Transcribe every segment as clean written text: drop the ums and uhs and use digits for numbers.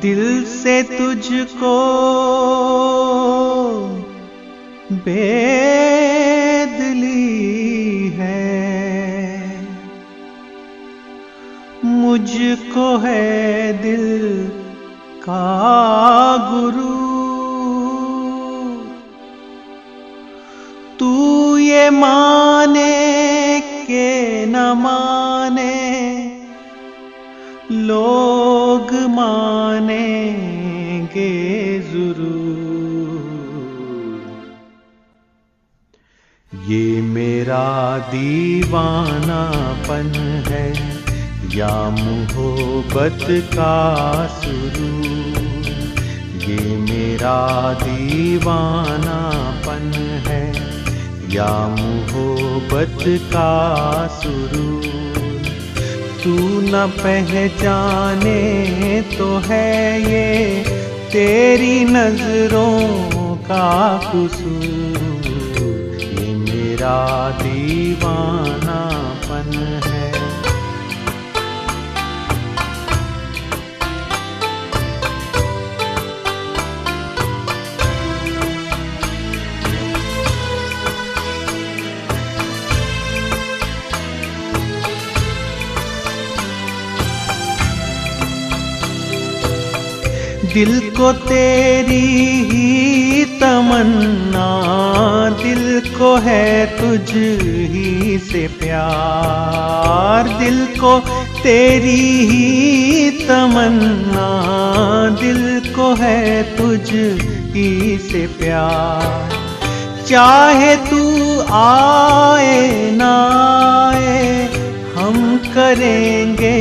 दिल से तुझको बेदली है, मुझको है दिल का गुरु। तू ये माने के न माने, लोग मानेंगे जरूर। ये मेरा दीवानापन है या मोहब्बत का सुरूर। ये मेरा दीवानापन है या मोहब्बत का सुरूर। तू न पहचाने तो है ये तेरी नजरों का कसूर। ये मेरा दीवानापन है। दिल को तेरी ही तमन्ना, दिल को है तुझ ही से प्यार। दिल को तेरी ही तमन्ना, दिल को है तुझ ही से प्यार। चाहे तू आए ना आए, हम करेंगे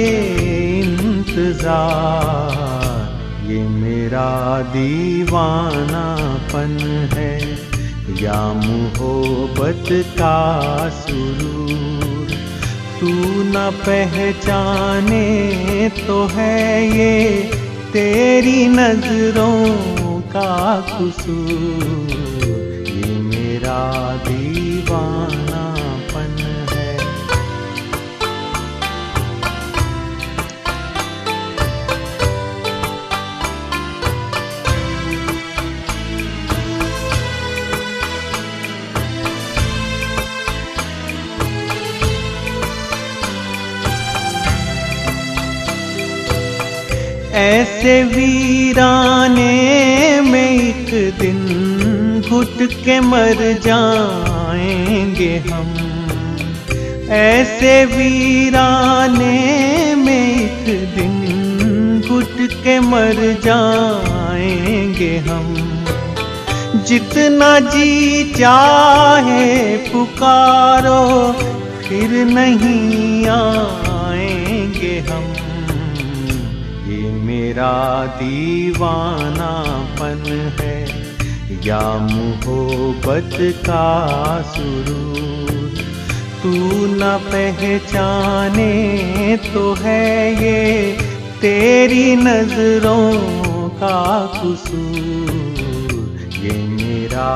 इंतजार। ये मेरा दीवानापन है या मोहब्बत का सुरूर। तू न पहचाने तो है ये तेरी नजरों का कसूर। ये मेरा दीवानापन है। ऐसे वीराने में एक दिन घुट के मर जाएंगे हम। ऐसे वीराने में एक दिन घुट के मर जाएंगे हम। जितना जी चाहे पुकारो, फिर नहीं आएंगे हम। ये मेरा दीवानापन है या मोहब्बत का सुरूर। तू न पहचाने तो है ये तेरी नजरों का कसूर। ये मेरा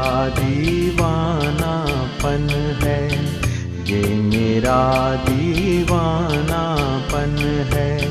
दीवानापन है, ये मेरा दीवानापन है।